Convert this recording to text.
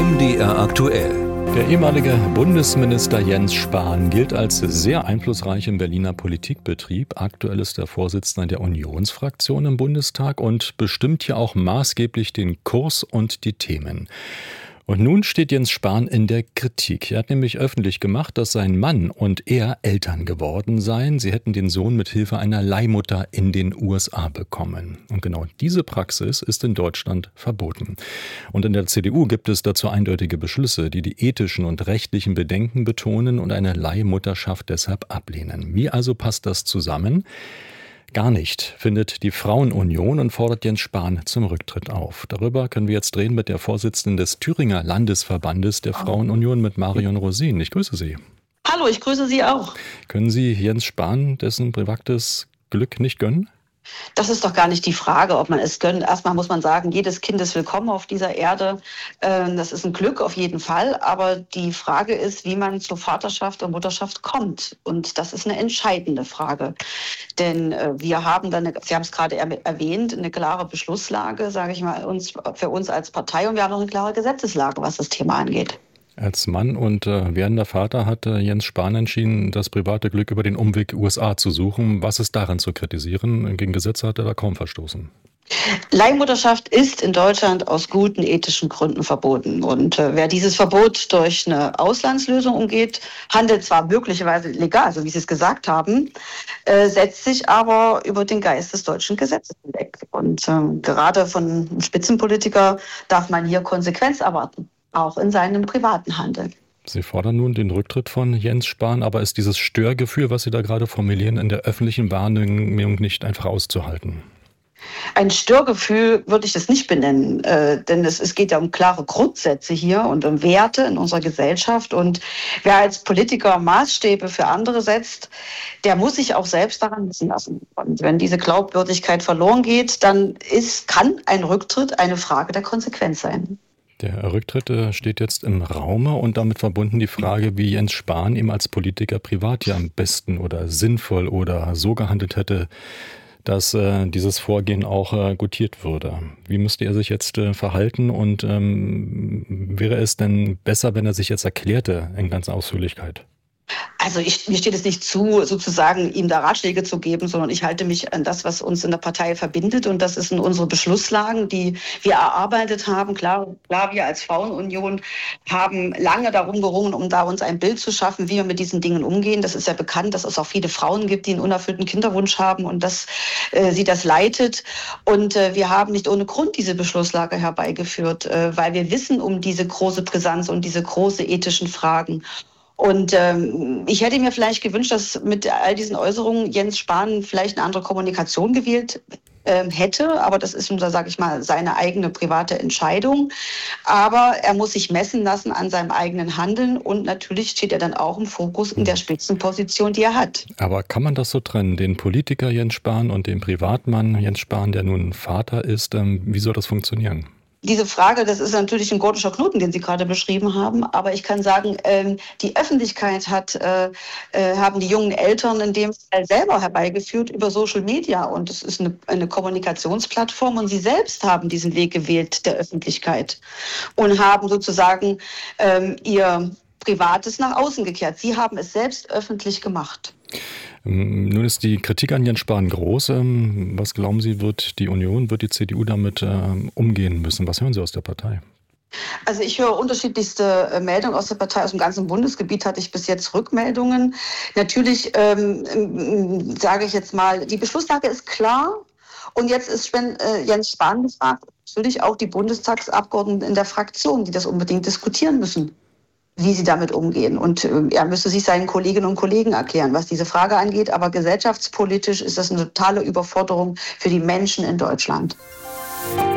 MDR aktuell. Der ehemalige Bundesminister Jens Spahn gilt als sehr einflussreich im Berliner Politikbetrieb. Aktuell ist er Vorsitzender der Unionsfraktion im Bundestag und bestimmt hier auch maßgeblich den Kurs und die Themen. Und nun steht Jens Spahn in der Kritik. Er hat nämlich öffentlich gemacht, dass sein Mann und er Eltern geworden seien. Sie hätten den Sohn mit Hilfe einer Leihmutter in den USA bekommen. Und genau diese Praxis ist in Deutschland verboten. Und in der CDU gibt es dazu eindeutige Beschlüsse, die die ethischen und rechtlichen Bedenken betonen und eine Leihmutterschaft deshalb ablehnen. Wie also passt das zusammen? Gar nicht, findet die Frauenunion und fordert Jens Spahn zum Rücktritt auf. Darüber können wir jetzt reden mit der Vorsitzenden des Thüringer Landesverbandes der Frauenunion, mit Marion Rosin. Ich grüße Sie. Hallo, ich grüße Sie auch. Können Sie Jens Spahn dessen privates Glück nicht gönnen? Das ist doch gar nicht die Frage, ob man es gönnt. Erstmal muss man sagen, jedes Kind ist willkommen auf dieser Erde. Das ist ein Glück auf jeden Fall. Aber die Frage ist, wie man zur Vaterschaft und Mutterschaft kommt. Und das ist eine entscheidende Frage. Denn wir haben dann, Sie haben es gerade erwähnt, eine klare Beschlusslage, sage ich mal, für uns als Partei. Und wir haben auch eine klare Gesetzeslage, was das Thema angeht. Als Mann und werdender Vater hat Jens Spahn entschieden, das private Glück über den Umweg USA zu suchen. Was ist daran zu kritisieren? Gegen Gesetze hat er da kaum verstoßen. Leihmutterschaft ist in Deutschland aus guten ethischen Gründen verboten. Und wer dieses Verbot durch eine Auslandslösung umgeht, handelt zwar möglicherweise legal, so wie Sie es gesagt haben, setzt sich aber über den Geist des deutschen Gesetzes hinweg. Und gerade von einem Spitzenpolitiker darf man hier Konsequenz erwarten, auch in seinem privaten Handeln. Sie fordern nun den Rücktritt von Jens Spahn, aber ist dieses Störgefühl, was Sie da gerade formulieren, in der öffentlichen Wahrnehmung nicht einfach auszuhalten? Ein Störgefühl würde ich das nicht benennen, denn es geht ja um klare Grundsätze hier und um Werte in unserer Gesellschaft. Und wer als Politiker Maßstäbe für andere setzt, der muss sich auch selbst daran messen lassen. Und wenn diese Glaubwürdigkeit verloren geht, dann kann ein Rücktritt eine Frage der Konsequenz sein. Der Rücktritt steht jetzt im Raume und damit verbunden die Frage, wie Jens Spahn ihm als Politiker privat ja am besten oder sinnvoll oder so gehandelt hätte, dass dieses Vorgehen auch gutiert würde. Wie müsste er sich jetzt verhalten und wäre es denn besser, wenn er sich jetzt erklärte in ganzer Ausführlichkeit? Also mir steht es nicht zu, sozusagen ihm da Ratschläge zu geben, sondern ich halte mich an das, was uns in der Partei verbindet. Und das sind unsere Beschlusslagen, die wir erarbeitet haben. Klar, wir als Frauenunion haben lange darum gerungen, um da uns ein Bild zu schaffen, wie wir mit diesen Dingen umgehen. Das ist ja bekannt, dass es auch viele Frauen gibt, die einen unerfüllten Kinderwunsch haben und dass sie das leitet. Und wir haben nicht ohne Grund diese Beschlusslage herbeigeführt, weil wir wissen um diese große Brisanz und diese große ethischen Fragen. Und ich hätte mir vielleicht gewünscht, dass mit all diesen Äußerungen Jens Spahn vielleicht eine andere Kommunikation gewählt hätte. Aber das ist, sage ich mal, seine eigene private Entscheidung. Aber er muss sich messen lassen an seinem eigenen Handeln. Und natürlich steht er dann auch im Fokus in der Spitzenposition, die er hat. Aber kann man das so trennen, den Politiker Jens Spahn und den Privatmann Jens Spahn, der nun Vater ist? Wie soll das funktionieren? Diese Frage, das ist natürlich ein gordischer Knoten, den Sie gerade beschrieben haben. Aber ich kann sagen, die Öffentlichkeit haben die jungen Eltern in dem Fall selber herbeigeführt über Social Media. Und es ist eine Kommunikationsplattform. Und sie selbst haben diesen Weg gewählt der Öffentlichkeit und haben sozusagen ihr Privates nach außen gekehrt. Sie haben es selbst öffentlich gemacht. Nun ist die Kritik an Jens Spahn groß. Was glauben Sie, wird die CDU damit umgehen müssen? Was hören Sie aus der Partei? Also ich höre unterschiedlichste Meldungen aus der Partei. Aus dem ganzen Bundesgebiet hatte ich bis jetzt Rückmeldungen. Natürlich sage ich jetzt mal, die Beschlusslage ist klar. Und jetzt ist Jens Spahn gefragt, natürlich auch die Bundestagsabgeordneten in der Fraktion, die das unbedingt diskutieren müssen, wie sie damit umgehen. Und er müsste sich seinen Kolleginnen und Kollegen erklären, was diese Frage angeht. Aber gesellschaftspolitisch ist das eine totale Überforderung für die Menschen in Deutschland.